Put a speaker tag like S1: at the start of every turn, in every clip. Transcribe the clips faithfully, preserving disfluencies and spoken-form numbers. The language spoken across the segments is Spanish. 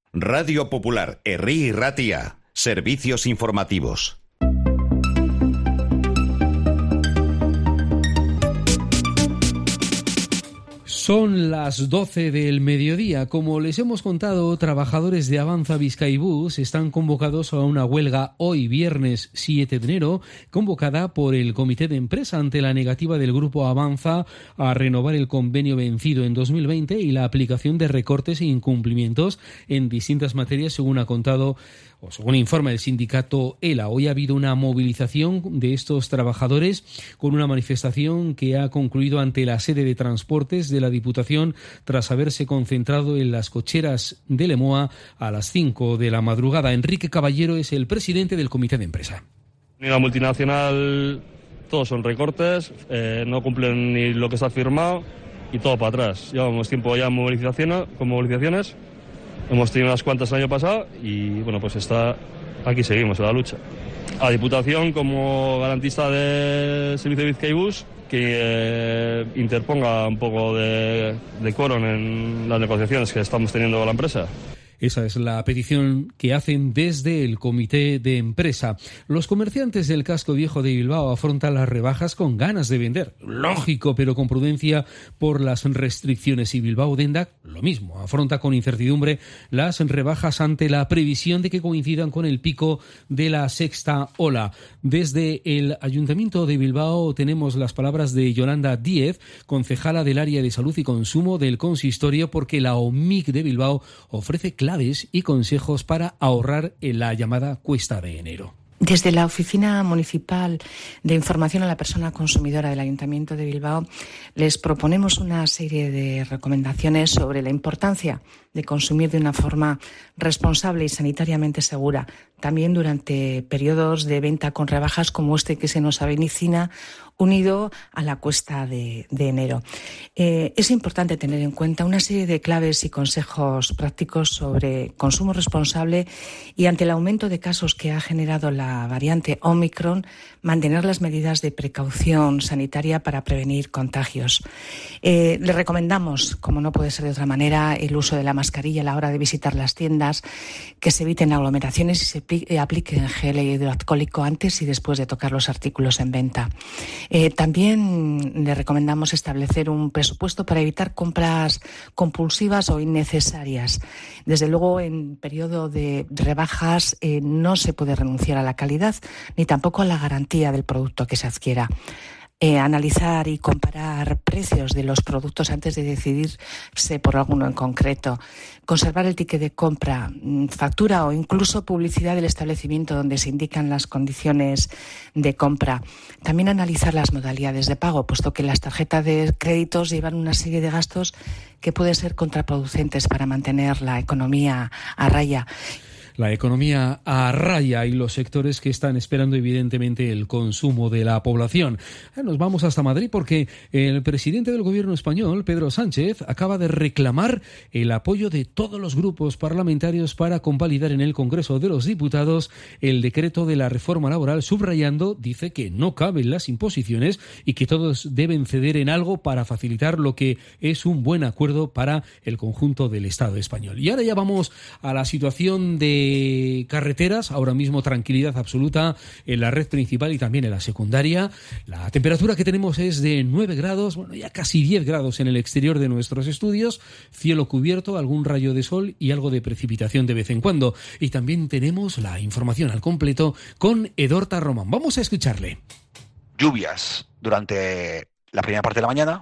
S1: Radio Popular, Herri y Ratia. Servicios informativos.
S2: Son las doce del mediodía. Como les hemos contado, trabajadores de Avanza Bizkaibus están convocados a una huelga hoy, viernes siete de enero, convocada por el Comité de Empresa ante la negativa del Grupo Avanza a renovar el convenio vencido en dos mil veinte y la aplicación de recortes e incumplimientos en distintas materias, según ha contado o según informa el sindicato ELA. Hoy ha habido una movilización de estos trabajadores con una manifestación que ha concluido ante la sede de transportes de la Diputación tras haberse concentrado en las cocheras de Lemoa a las cinco de la madrugada. Enrique Caballero es el presidente del Comité de Empresa.
S3: En la multinacional todos son recortes, eh, no cumplen ni lo que está firmado y todo para atrás. Llevamos tiempo ya en movilizaciones, con movilizaciones. Hemos tenido unas cuantas el año pasado y bueno, pues está aquí seguimos en la lucha. A la Diputación, como garantista del servicio de Bizkaibus, que eh, interponga un poco de, de quórum en las negociaciones que estamos teniendo con la empresa.
S2: Esa es la petición que hacen desde el Comité de Empresa. Los comerciantes del casco viejo de Bilbao afrontan las rebajas con ganas de vender. Lógico, pero con prudencia por las restricciones. Y Bilbao Dendac, lo mismo, afronta con incertidumbre las rebajas ante la previsión de que coincidan con el pico de la sexta ola. Desde el Ayuntamiento de Bilbao tenemos las palabras de Yolanda Díez, concejala del área de salud y consumo del consistorio, porque la O M I C de Bilbao ofrece clases y consejos para ahorrar en la llamada cuesta de enero.
S4: Desde la Oficina Municipal de Información a la Persona Consumidora del Ayuntamiento de Bilbao les proponemos una serie de recomendaciones sobre la importancia de consumir de una forma responsable y sanitariamente segura, también durante periodos de venta con rebajas como este que se nos avecina, unido a la cuesta de, de enero. Eh, es importante tener en cuenta una serie de claves y consejos prácticos sobre consumo responsable y, ante el aumento de casos que ha generado la variante Omicron, mantener las medidas de precaución sanitaria para prevenir contagios. Eh, le recomendamos, como no puede ser de otra manera, el uso de la mascarilla a la hora de visitar las tiendas, que se eviten aglomeraciones y se apliquen gel hidroalcohólico antes y después de tocar los artículos en venta. Eh, también le recomendamos establecer un presupuesto para evitar compras compulsivas o innecesarias. Desde luego, en periodo de rebajas eh, no se puede renunciar a la calidad ni tampoco a la garantía del producto que se adquiera. Eh, analizar y comparar precios de los productos antes de decidirse por alguno en concreto, conservar el ticket de compra, factura o incluso publicidad del establecimiento donde se indican las condiciones de compra. También analizar las modalidades de pago, puesto que las tarjetas de créditos llevan una serie de gastos que pueden ser contraproducentes para mantener la economía a raya.
S2: La economía a raya y los sectores que están esperando evidentemente el consumo de la población. Nos vamos hasta Madrid porque el presidente del gobierno español, Pedro Sánchez, acaba de reclamar el apoyo de todos los grupos parlamentarios para convalidar en el Congreso de los Diputados el decreto de la reforma laboral, subrayando, dice, que no caben las imposiciones y que todos deben ceder en algo para facilitar lo que es un buen acuerdo para el conjunto del Estado español. Y ahora ya vamos a la situación de carreteras. Ahora mismo tranquilidad absoluta en la red principal y también en la secundaria. La temperatura que tenemos es de nueve grados, bueno, ya casi diez grados en el exterior de nuestros estudios, cielo cubierto, algún rayo de sol y algo de precipitación de vez en cuando. Y también tenemos la información al completo con Edorta Román. Vamos a escucharle.
S5: Lluvias durante la primera parte de la mañana.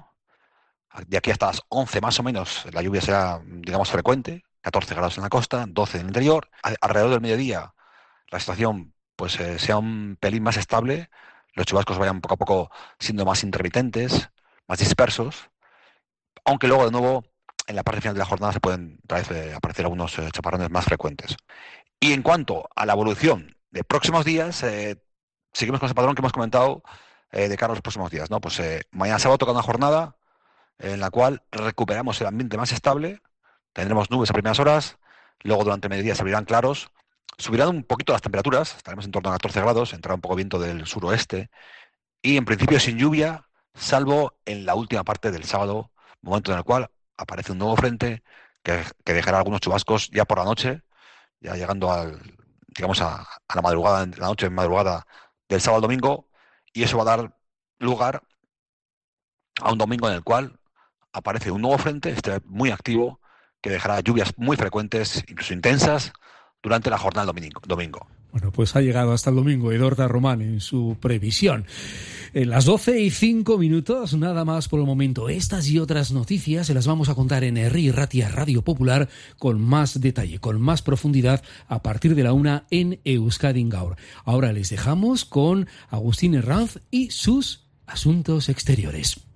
S5: De aquí hasta las once más o menos la lluvia será, digamos, frecuente. catorce grados en la costa, doce en el interior. Alrededor del mediodía la situación pues eh, sea un pelín más estable, los chubascos vayan poco a poco siendo más intermitentes, más dispersos, aunque luego de nuevo en la parte final de la jornada se pueden otra vez eh, aparecer algunos eh, chaparrones más frecuentes. Y en cuanto a la evolución de próximos días, eh, seguimos con ese patrón que hemos comentado eh, de cara a los próximos días, ¿no? Pues eh, mañana sábado toca una jornada en la cual recuperamos el ambiente más estable. Tendremos nubes a primeras horas, luego durante el mediodía se abrirán claros, subirán un poquito las temperaturas, estaremos en torno a catorce grados, entrará un poco viento del suroeste y en principio sin lluvia, salvo en la última parte del sábado, momento en el cual aparece un nuevo frente que, que dejará algunos chubascos ya por la noche, ya llegando al, digamos, a, a la madrugada, la noche madrugada del sábado al domingo, y eso va a dar lugar a un domingo en el cual aparece un nuevo frente, este muy activo, que dejará lluvias muy frecuentes, incluso intensas, durante la jornada del domingo. domingo.
S2: Bueno, pues ha llegado hasta el domingo Edorta Román en su previsión. En las doce y cinco minutos, nada más por el momento. Estas y otras noticias se las vamos a contar en Herri Ratia Radio Popular con más detalle, con más profundidad, a partir de la una en Euskadi Gaur. Ahora les dejamos con Agustín Herranz y sus asuntos exteriores.